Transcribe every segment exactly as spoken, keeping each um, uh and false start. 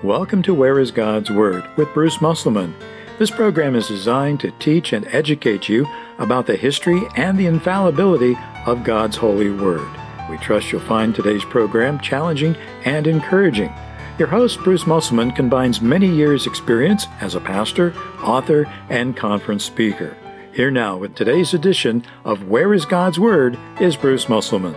Welcome to Where is God's Word with Bruce Musselman. This program is designed to teach and educate you about the history and the infallibility of God's holy Word. We trust you'll find today's program challenging and encouraging. Your host, Bruce Musselman, combines many years' experience as a pastor, author, and conference speaker. Here now with today's edition of Where is God's Word is Bruce Musselman.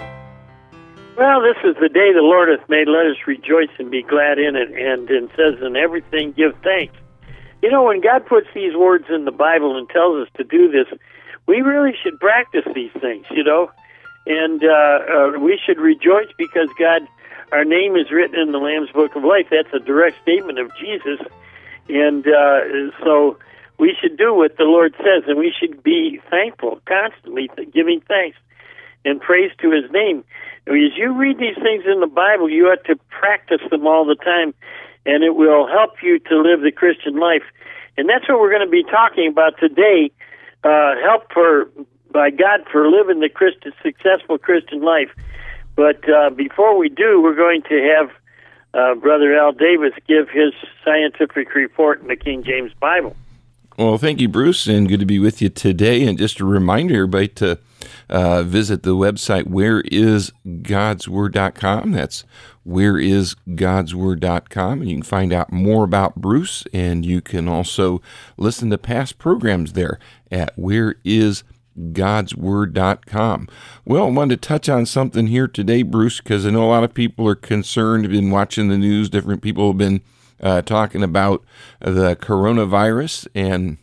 Well, this is the day the Lord hath made. Let us rejoice and be glad in it. And it says, in everything give thanks. You know, when God puts these words in the Bible and tells us to do this, we really should practice these things, you know. And uh, uh, we should rejoice because God, our name is written in the Lamb's Book of Life. That's a direct statement of Jesus. And uh, so we should do what the Lord says, and we should be thankful, constantly giving thanks and praise to His name. As you read these things in the Bible, you ought to practice them all the time, and it will help you to live the Christian life. And that's what we're going to be talking about today, uh, help for by God for living the Christian, successful Christian life. But uh, before we do, we're going to have uh, Brother Al Davis give his scientific report in the King James Bible. Well, thank you, Bruce, and good to be with you today. And just a reminder, everybody, to uh, visit the website where is gods word dot com. That's where is gods word dot com, and you can find out more about Bruce, and you can also listen to past programs there at where is gods word dot com. Well, I wanted to touch on something here today, Bruce, because I know a lot of people are concerned, have been watching the news, different people have been Uh, talking about the coronavirus, and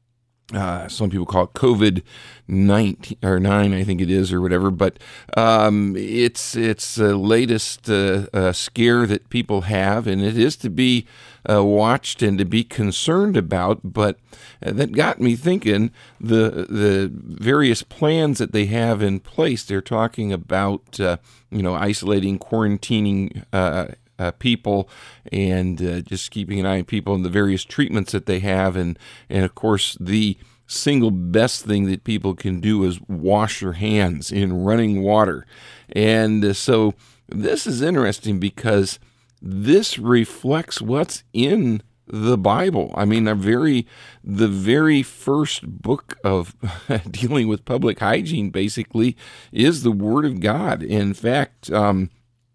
uh, some people call it COVID nineteen or nine, I think it is, or whatever. But um, it's it's the latest uh, uh, scare that people have, and it is to be uh, watched and to be concerned about. But uh, that got me thinking the the various plans that they have in place. They're talking about uh, you know isolating, quarantining Uh, Uh, people, and uh, just keeping an eye on people and the various treatments that they have. And, and of course, the single best thing that people can do is wash their hands in running water. And uh, so this is interesting because this reflects what's in the Bible. I mean, a very, the very first book of dealing with public hygiene basically is the Word of God. In fact, um,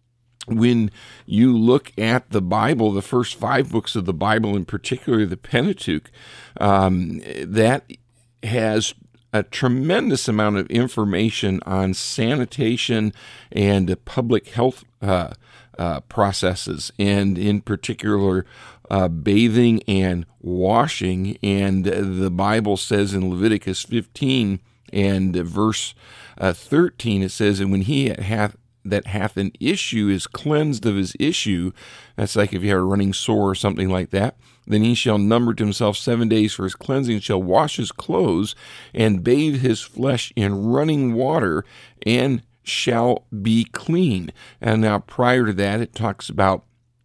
when you look at the Bible, the first five books of the Bible, in particular the Pentateuch, um, that has a tremendous amount of information on sanitation and public health uh, uh, processes, and in particular uh, bathing and washing. And the Bible says in Leviticus fifteen and verse uh, thirteen, it says, "And when he hath that hath an issue is cleansed of his issue," that's like if you have a running sore or something like that, "then he shall number to himself seven days for his cleansing, shall wash his clothes, and bathe his flesh in running water, and shall be clean." And now prior to that, it talks about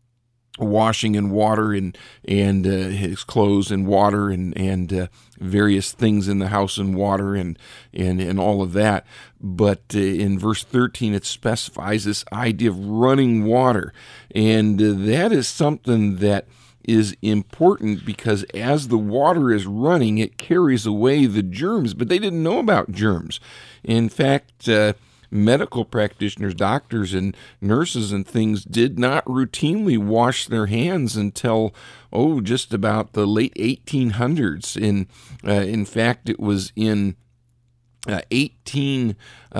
washing in water and and uh, his clothes in water, and and uh, various things in the house in water, and and and all of that. But uh, in verse thirteen, it specifies this idea of running water, and uh, that is something that is important because as the water is running, it carries away the germs. But they didn't know about germs. In fact, Uh, medical practitioners, doctors and nurses and things did not routinely wash their hands until, oh, just about the late eighteen hundreds. In, uh, in fact, it was in uh, eighteen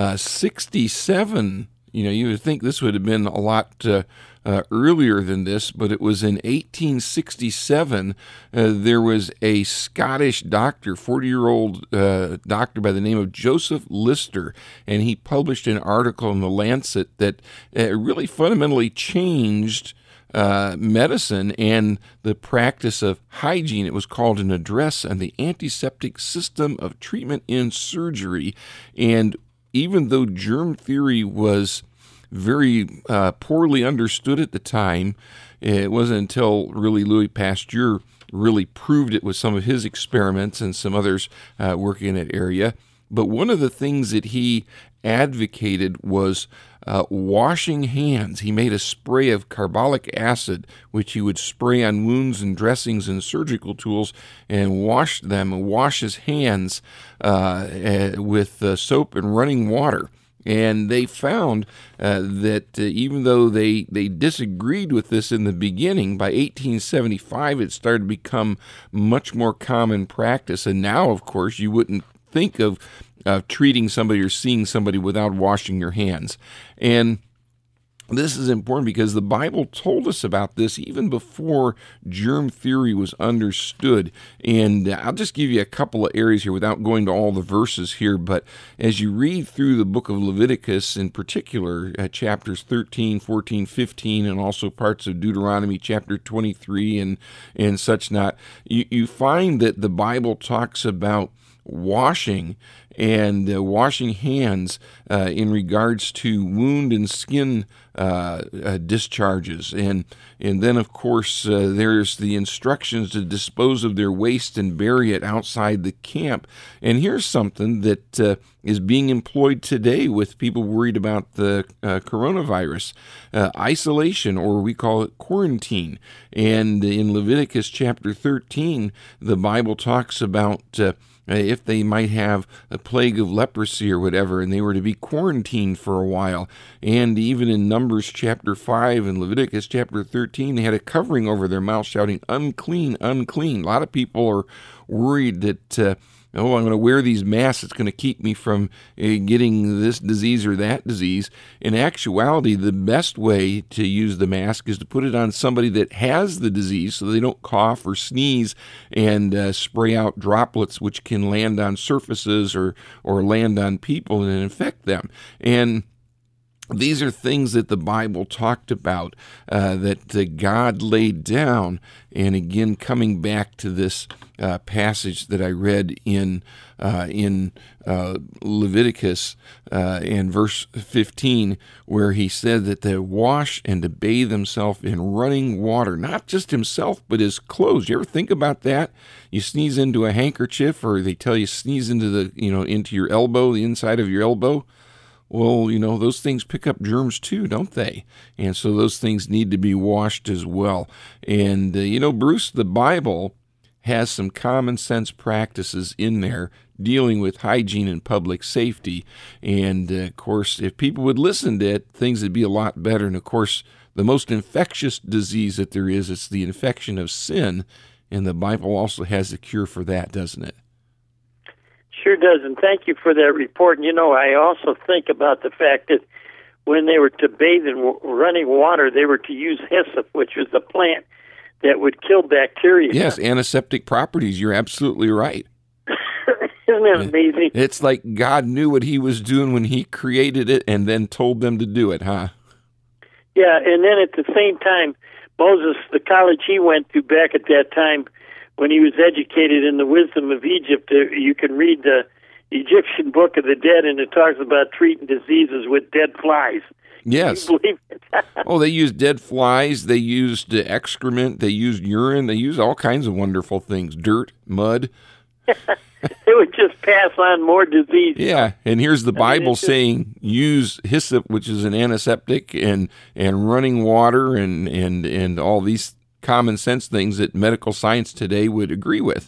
sixty-seven. You know, you would think this would have been a lot uh, uh, earlier than this, but it was in eighteen sixty-seven. Uh, there was a Scottish doctor, forty-year-old uh, doctor by the name of Joseph Lister, and he published an article in the Lancet that uh, really fundamentally changed uh, medicine and the practice of hygiene. It was called An Address on the Antiseptic System of Treatment in Surgery. And even though germ theory was very uh, poorly understood at the time, it wasn't until really Louis Pasteur really proved it with some of his experiments and some others uh, working in that area. But one of the things that he advocated was uh, washing hands. He made a spray of carbolic acid, which he would spray on wounds and dressings and surgical tools, and wash them, and wash his hands uh, uh, with uh, soap and running water. And they found uh, that uh, even though they, they disagreed with this in the beginning, by eighteen seventy-five it started to become much more common practice. And now, of course, you wouldn't think of uh, treating somebody or seeing somebody without washing your hands. And this is important because the Bible told us about this even before germ theory was understood. And I'll just give you a couple of areas here without going to all the verses here. But as you read through the book of Leviticus, in particular, uh, chapters thirteen, fourteen, fifteen, and also parts of Deuteronomy chapter twenty-three and, and such not, you, you find that the Bible talks about washing and uh, washing hands uh, in regards to wound and skin uh, uh, discharges. And and then, of course, uh, there's the instructions to dispose of their waste and bury it outside the camp. And here's something that uh, is being employed today with people worried about the uh, coronavirus. Uh, isolation, or we call it quarantine. And in Leviticus chapter thirteen, the Bible talks about uh, if they might have a plague of leprosy or whatever, and they were to be quarantined for a while. And even in Numbers chapter five and Leviticus chapter thirteen, they had a covering over their mouth shouting, unclean, unclean. A lot of people are worried that, uh, oh, I'm going to wear these masks. It's going to keep me from uh, getting this disease or that disease. In actuality, the best way to use the mask is to put it on somebody that has the disease so they don't cough or sneeze and uh, spray out droplets which can land on surfaces or, or land on people and infect them. And these are things that the Bible talked about, uh, that uh, God laid down. And again, coming back to this uh, passage that I read in uh, in uh, Leviticus uh, in verse fifteen, where he said that to wash and to bathe himself in running water, not just himself, but his clothes. You ever think about that? You sneeze into a handkerchief, or they tell you sneeze into the you know into your elbow, the inside of your elbow. Well, you know, those things pick up germs too, don't they? And so those things need to be washed as well. And, uh, you know, Bruce, the Bible has some common sense practices in there dealing with hygiene and public safety. And, uh, of course, if people would listen to it, things would be a lot better. And, of course, the most infectious disease that there is, it's the infection of sin. And the Bible also has a cure for that, doesn't it? Sure does, and thank you for that report. And, you know, I also think about the fact that when they were to bathe in w- running water, they were to use hyssop, which was a plant that would kill bacteria. Yes, antiseptic properties. You're absolutely right. Isn't that amazing? It's like God knew what he was doing when he created it and then told them to do it, huh? Yeah, and then at the same time, Moses, the college he went to back at that time, when he was educated in the wisdom of Egypt, uh, you can read the Egyptian Book of the Dead, and it talks about treating diseases with dead flies. Yes. Can you believe it? Oh, they used dead flies. They used uh, excrement. They used urine. They used all kinds of wonderful things, dirt, mud. It would just pass on more disease. Yeah, and here's the I Bible mean, just, saying use hyssop, which is an antiseptic, and, and running water and, and, and all these common sense things that medical science today would agree with.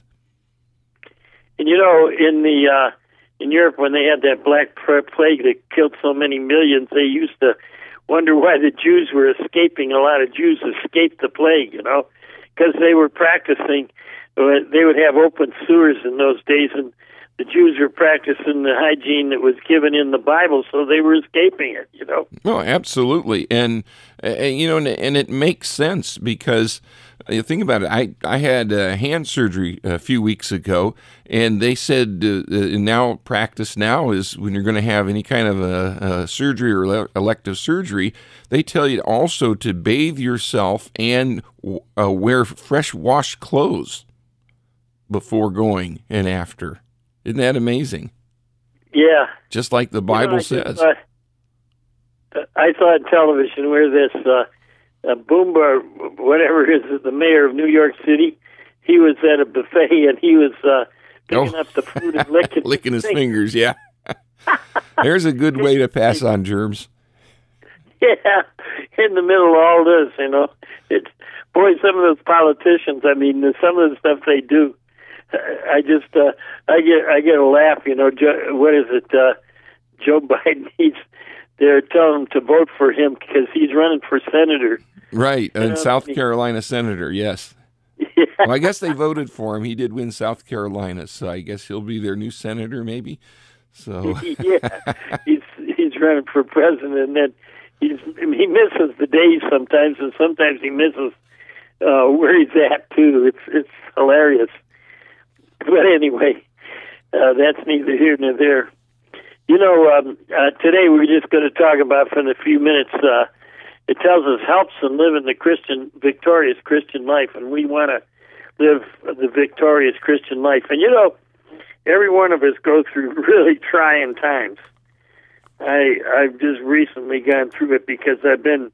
And you know, in the uh, in Europe, when they had that black plague that killed so many millions, they used to wonder why the Jews were escaping. A lot of Jews escaped the plague, you know, because they were practicing. They would have open sewers in those days, and the Jews were practicing the hygiene that was given in the Bible, so they were escaping it, you know. Oh, absolutely. And, uh, you know, and, and it makes sense because, you think about it, I, I had uh, hand surgery a few weeks ago, and they said uh, uh, now practice now is when you're going to have any kind of a, a surgery or ele- elective surgery, they tell you also to bathe yourself and uh, wear fresh washed clothes before going and after. Isn't that amazing? Yeah. Just like the Bible you know, says. Thought, I saw on television where this uh, uh, Boomba, whatever it is, the mayor of New York City, he was at a buffet and he was uh, picking oh. up the food and licking, licking his fingers. fingers, yeah. There's a good way to pass on germs. Yeah, in the middle of all this, you know, it's boy. Some of those politicians, I mean, some of the stuff they do, I just, uh, I get, I get a laugh. You know, Joe, what is it? Uh, Joe Biden. He's they're telling him to vote for him because he's running for senator. Right, and you know, South he, Carolina senator. Yes. Yeah. Well, I guess they voted for him. He did win South Carolina, so I guess he'll be their new senator, maybe. So. Yeah, he's he's running for president, and then he's he misses the days sometimes, and sometimes he misses uh, where he's at too. It's it's hilarious. But anyway, uh, that's neither here nor there. You know, um, uh, today we're just going to talk about for a few minutes. Uh, it tells us helps in living the Christian victorious Christian life, and we want to live the victorious Christian life. And you know, every one of us go through really trying times. I I've just recently gone through it because I've been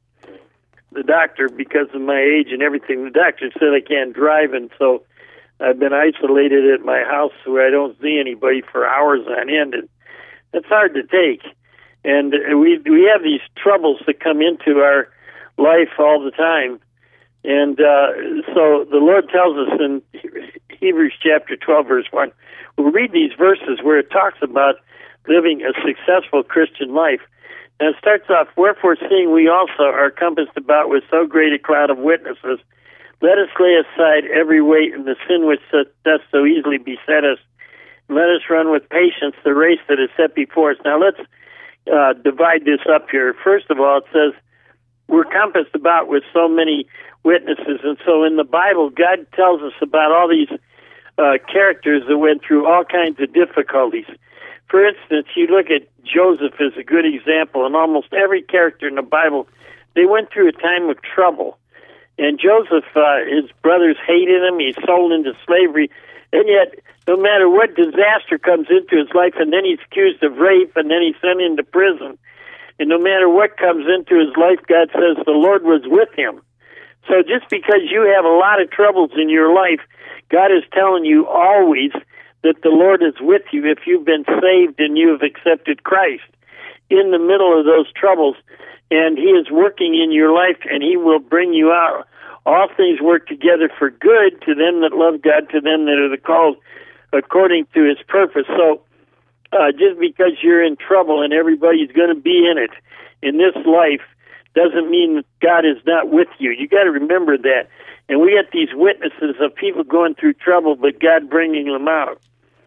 the doctor because of my age and everything. The doctor said I can't drive, and so I've been isolated at my house where I don't see anybody for hours on end, and it's hard to take. And we we have these troubles that come into our life all the time. And uh, so the Lord tells us in Hebrews chapter twelve, verse one, we'll read these verses where it talks about living a successful Christian life. And it starts off, wherefore seeing we also are compassed about with so great a cloud of witnesses, let us lay aside every weight and the sin which doth so easily beset us. Let us run with patience the race that is set before us. Now let's uh, divide this up here. First of all, it says we're compassed about with so many witnesses. And so in the Bible, God tells us about all these uh, characters that went through all kinds of difficulties. For instance, you look at Joseph as a good example, and almost every character in the Bible, they went through a time of trouble. And Joseph, uh, his brothers hated him, he's sold into slavery, and yet no matter what disaster comes into his life, and then he's accused of rape, and then he's sent into prison, and no matter what comes into his life, God says the Lord was with him. So just because you have a lot of troubles in your life, God is telling you always that the Lord is with you if you've been saved and you have accepted Christ in the middle of those troubles. And he is working in your life, and he will bring you out. All things work together for good to them that love God, to them that are the called according to his purpose. So uh, just because you're in trouble and everybody's going to be in it in this life doesn't mean that God is not with you. You got to remember that. And we get these witnesses of people going through trouble, but God bringing them out.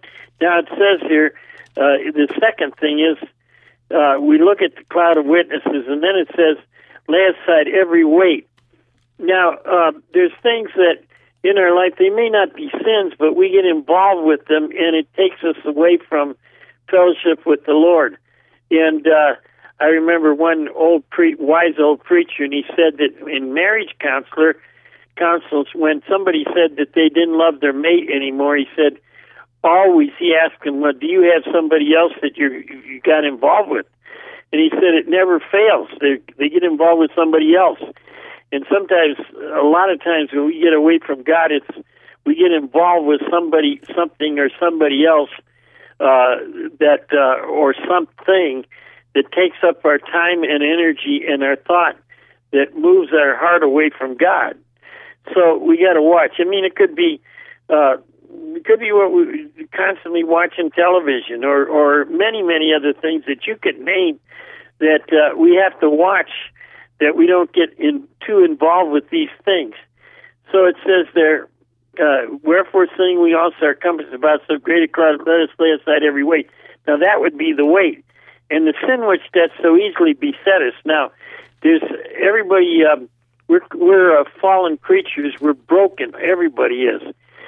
Now it says here, uh, the second thing is, uh, we look at the cloud of witnesses, and then it says, lay aside every weight. Now, uh, there's things that in our life, they may not be sins, but we get involved with them, and it takes us away from fellowship with the Lord. And uh, I remember one old pre- wise old preacher, and he said that in marriage counselor counsels, when somebody said that they didn't love their mate anymore, he said, always, he asked them, well, do you have somebody else that you you got involved with? And he said it never fails. They they get involved with somebody else. And sometimes, a lot of times when we get away from God, it's we get involved with somebody, something or somebody else uh, that uh, or something that takes up our time and energy and our thought that moves our heart away from God. So we got to watch. I mean, it could be uh, it could be what we constantly watching television, or or many many other things that you could name that uh, we have to watch, that we don't get in, too involved with these things. So it says there, uh, wherefore seeing we also are compassed about so great a cloud, let us lay aside every weight. Now that would be the weight, and the sin which doth so easily beset us. Now, there's everybody. Um, we're we're uh, fallen creatures. We're broken. Everybody is.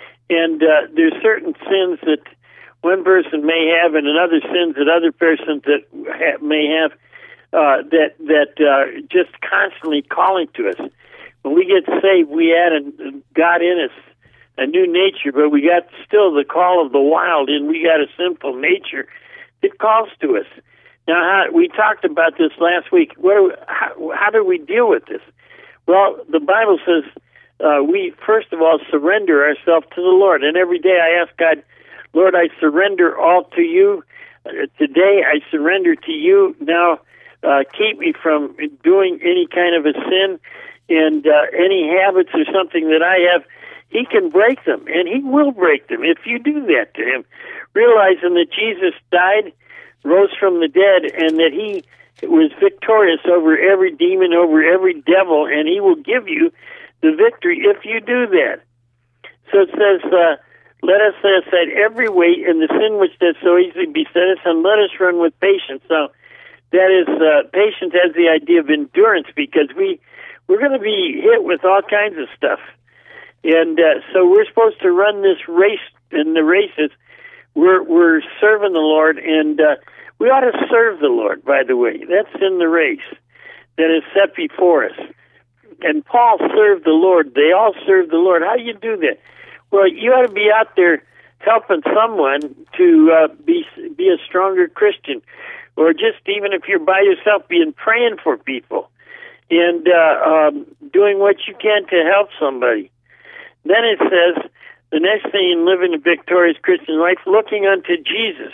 And uh, there's certain sins that one person may have, and other sins that other persons that ha- may have, uh, that that uh, just constantly calling to us. When we get saved, we add a, God in us, a new nature, but we got still the call of the wild, and we got a sinful nature that calls to us. Now, how, we talked about this last week. What do, how, how do we deal with this? Well, the Bible says, Uh, we, first of all, surrender ourselves to the Lord. And every day I ask God, Lord, I surrender all to you. Uh, today I surrender to you. Now uh, keep me from doing any kind of a sin and uh, any habits or something that I have. He can break them, and he will break them if you do that to him, realizing that Jesus died, rose from the dead, and that he was victorious over every demon, over every devil, and he will give you the victory if you do that. So it says, uh, let us lay aside every weight and the sin which does so easily beset us, and let us run with patience. Now, that is, uh, patience has the idea of endurance, because we, we're going to be hit with all kinds of stuff. And uh, so we're supposed to run this race, and the race is we're, we're serving the Lord, and uh, we ought to serve the Lord, by the way. That's in the race that is set before us. And Paul served the Lord. They all served the Lord. How do you do that? Well, you ought to be out there helping someone to uh, be be a stronger Christian, or just even if you're by yourself, being praying for people and uh, um, doing what you can to help somebody. Then it says, the next thing in living a victorious Christian life, looking unto Jesus.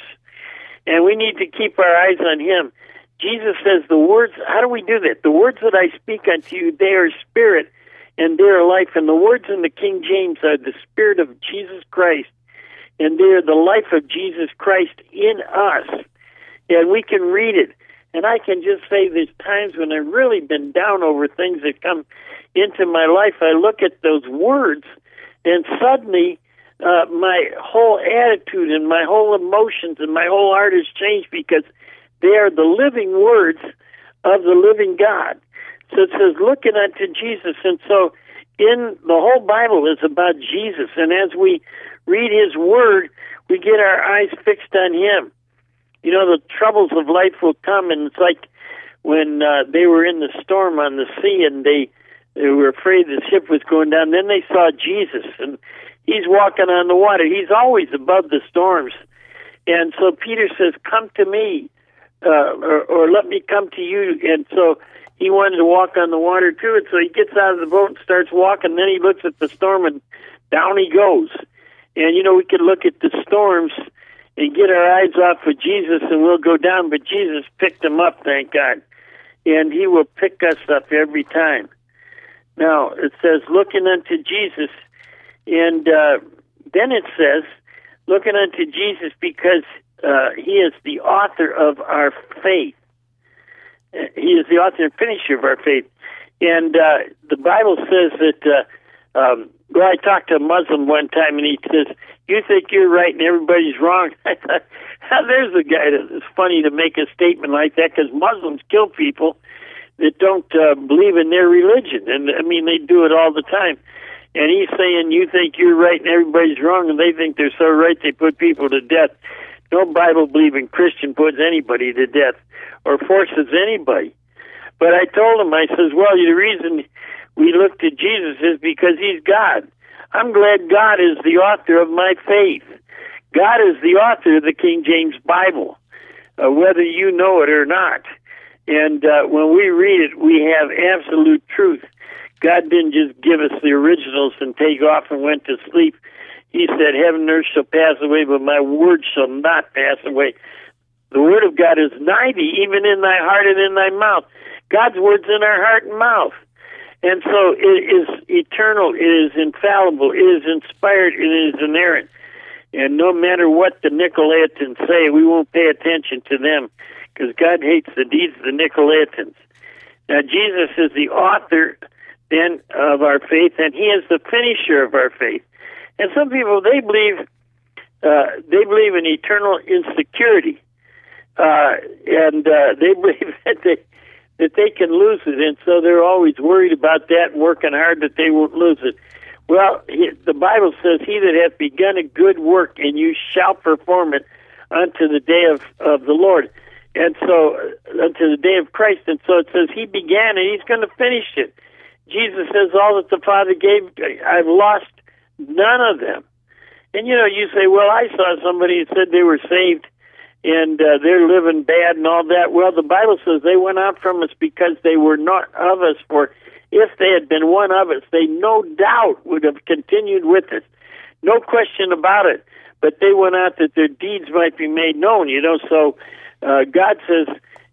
And we need to keep our eyes on him. Jesus says the words, how do we do that? The words that I speak unto you, they are spirit and they are life. And the words in the King James are the spirit of Jesus Christ, and they are the life of Jesus Christ in us. And we can read it. And I can just say there's times when I've really been down over things that come into my life. I look at those words, and suddenly uh, my whole attitude and my whole emotions and my whole heart has changed, because they are the living words of the living God. So it says, looking unto Jesus. And so in the whole Bible is about Jesus. And as we read his word, we get our eyes fixed on him. You know, the troubles of life will come, and it's like when uh, they were in the storm on the sea, and they, they were afraid the ship was going down. Then they saw Jesus, and he's walking on the water. He's always above the storms. And so Peter says, come to me, uh, or, or let me come to you. And so he wanted to walk on the water too, and so he gets out of the boat and starts walking. Then he looks at the storm, and down he goes. And, you know, we could look at the storms and get our eyes off of Jesus, and we'll go down. But Jesus picked him up, thank God. And he will pick us up every time. Now, it says, looking unto Jesus. And uh, then it says, looking unto Jesus, because uh, he is the author of our faith. He is the author and finisher of our faith. And uh, the Bible says that, uh, um, well, I talked to a Muslim one time, and he says, you think you're right and everybody's wrong. I thought, there's a guy that it's funny to make a statement like that, because Muslims kill people that don't uh, believe in their religion. And, I mean, they do it all the time. And he's saying, you think you're right and everybody's wrong, and they think they're so right they put people to death. No Bible-believing Christian puts anybody to death or forces anybody. But I told him, I says, well, the reason we look to Jesus is because he's God. I'm glad God is the author of my faith. God is the author of the King James Bible, uh, whether you know it or not. And uh, when we read it, we have absolute truth. God didn't just give us the originals and take off and went to sleep. He said, heaven and earth shall pass away, but my word shall not pass away. The word of God is nigh thee, even in thy heart and in thy mouth. God's word's in our heart and mouth. And so it is eternal, it is infallible, it is inspired, it is inerrant. And no matter what the Nicolaitans say, we won't pay attention to them, because God hates the deeds of the Nicolaitans. Now, Jesus is the author, then, of our faith, and he is the finisher of our faith. And some people, they believe uh, they believe in eternal insecurity, uh, and uh, they believe that they that they can lose it, and so they're always worried about that and working hard that they won't lose it. Well, he, the Bible says, he that hath begun a good work, and you shall perform it unto the day of, of the Lord, and so uh, unto the day of Christ. And so it says he began, and he's going to finish it. Jesus says, all that the Father gave, I've lost none of them. And, you know, you say, well, I saw somebody who said they were saved, and uh, they're living bad and all that. Well, the Bible says they went out from us because they were not of us. For if they had been one of us, they no doubt would have continued with us. No question about it. But they went out that their deeds might be made known, you know. So uh, God says,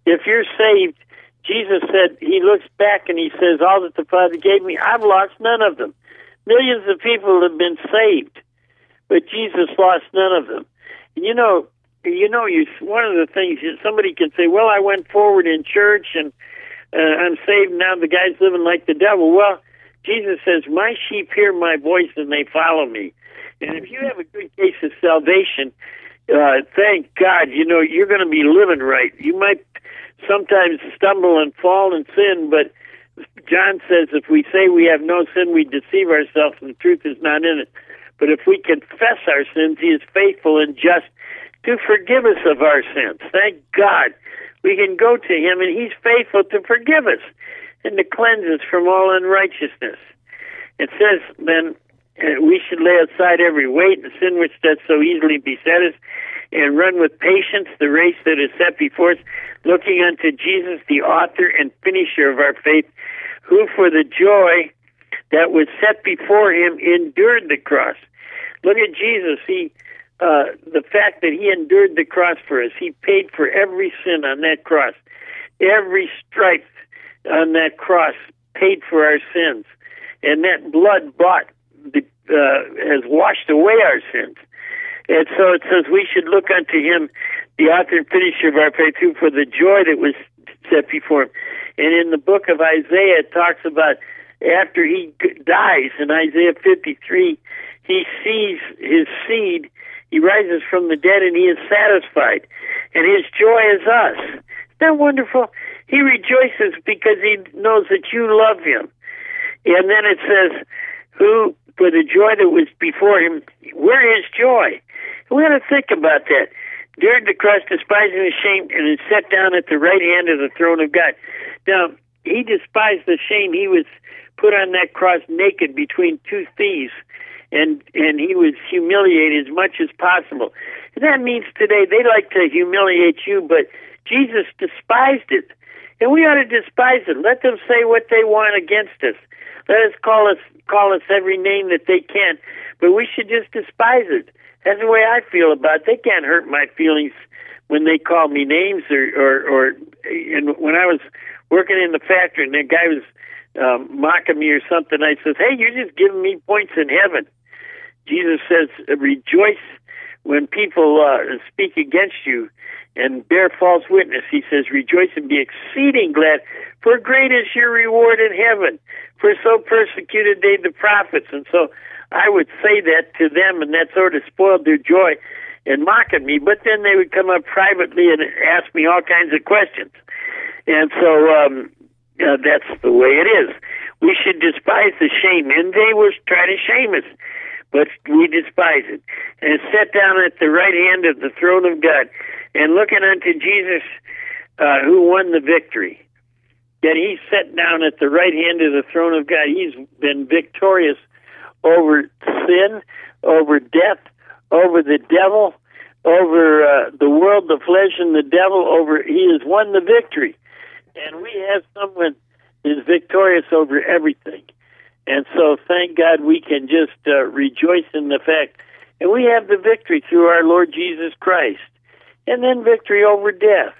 If you're saved, Jesus said, he looks back and he says, all that the Father gave me, I've lost none of them. Millions of people have been saved, but Jesus lost none of them. And you know, you know, you one of the things, somebody can say, well, I went forward in church and uh, I'm saved now, the guy's living like the devil. Well, Jesus says, my sheep hear my voice and they follow me. And if you have a good case of salvation, uh, thank God, you know, you're going to be living right. You might sometimes stumble and fall and sin, but John says if we say we have no sin, we deceive ourselves and the truth is not in it. But if we confess our sins, he is faithful and just to forgive us of our sins. Thank God. We can go to him and he's faithful to forgive us and to cleanse us from all unrighteousness. It says then uh, we should lay aside every weight and sin which does so easily beset us, and run with patience the race that is set before us, looking unto Jesus, the author and finisher of our faith, who for the joy that was set before him endured the cross. Look at Jesus. He, uh, the fact that he endured the cross for us, he paid for every sin on that cross. Every stripe on that cross paid for our sins. And that blood bought, the, uh, has washed away our sins. And so it says we should look unto him, the author and finisher of our faith, who for the joy that was set before him. And in the book of Isaiah, it talks about after he dies, in Isaiah fifty-three, he sees his seed, he rises from the dead, and he is satisfied. And his joy is us. Isn't that wonderful? He rejoices because he knows that you love him. And then it says, who, for the joy that was before him, we're his joy. We got to think about that. Endured the cross, despising the shame, and is set down at the right hand of the throne of God. Now, he despised the shame. He was put on that cross naked between two thieves, and and he was humiliated as much as possible. And that means today they like to humiliate you, but Jesus despised it. And we ought to despise it. Let them say what they want against us. Let us call us call us every name that they can, but we should just despise it. That's the way I feel about it. They can't hurt my feelings when they call me names, or or, or and when I was working in the factory and the guy was um, mocking me or something, I says, "Hey, you're just giving me points in heaven." Jesus says, "Rejoice when people uh, speak against you and bear false witness." He says, "Rejoice and be exceeding glad, for great is your reward in heaven. For so persecuted they the prophets." And so I would say that to them, and that sort of spoiled their joy and mocking me. But then they would come up privately and ask me all kinds of questions. And so um, uh, that's the way it is. We should despise the shame, and they will try to shame us, but we despise it. And it's set down at the right hand of the throne of God. And looking unto Jesus, uh, who won the victory. Yet he's set down at the right hand of the throne of God. He's been victorious over sin, over death, over the devil, over uh, the world, the flesh, and the devil. Over he has won the victory, and we have someone who is victorious over everything. And so, thank God, we can just uh, rejoice in the fact, and we have the victory through our Lord Jesus Christ, and then victory over death,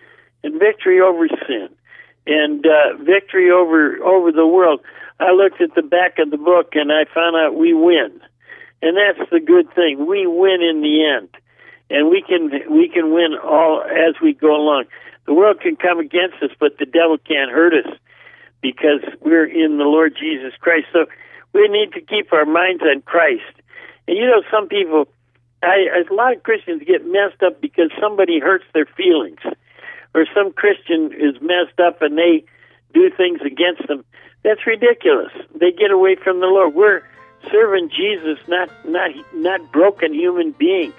and victory over sin, and uh, victory over over the world. I looked at the back of the book and I found out we win. And that's the good thing. We win in the end. And we can we can win all as we go along. The world can come against us, but the devil can't hurt us because we're in the Lord Jesus Christ. So we need to keep our minds on Christ. And you know, some people, I, a lot of Christians get messed up because somebody hurts their feelings. Or some Christian is messed up and they do things against them. That's ridiculous. They get away from the Lord. We're serving Jesus, not not not broken human beings.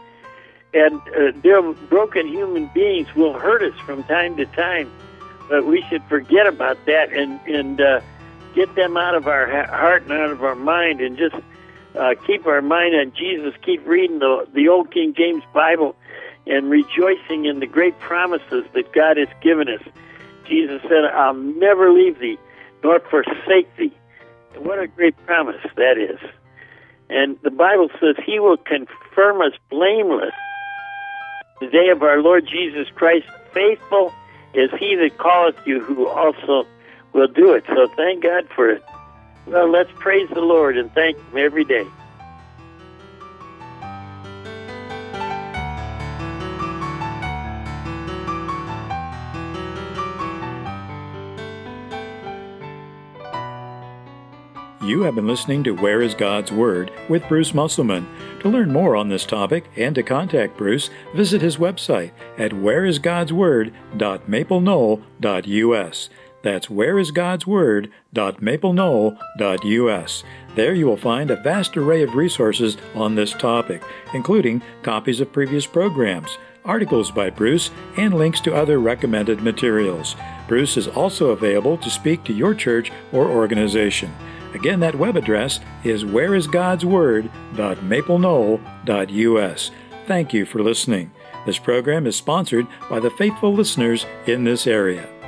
And uh, their broken human beings will hurt us from time to time, but we should forget about that and and uh, get them out of our heart and out of our mind, and just uh, keep our mind on Jesus. Keep reading the the Old King James Bible and rejoicing in the great promises that God has given us. Jesus said, "I'll never leave thee, nor forsake thee." And what a great promise that is. And the Bible says he will confirm us blameless the day of our Lord Jesus Christ, faithful is he that calleth you who also will do it. So thank God for it. Well, let's praise the Lord and thank him every day. You have been listening to Where is God's Word with Bruce Musselman. To learn more on this topic and to contact Bruce, visit his website at where is gods word dot maple knoll dot u s. That's where is gods word dot maple knoll dot u s. There you will find a vast array of resources on this topic, including copies of previous programs, articles by Bruce, and links to other recommended materials. Bruce is also available to speak to your church or organization. Again, that web address is where is gods word dot maple knoll dot u s. Thank you for listening. This program is sponsored by the faithful listeners in this area.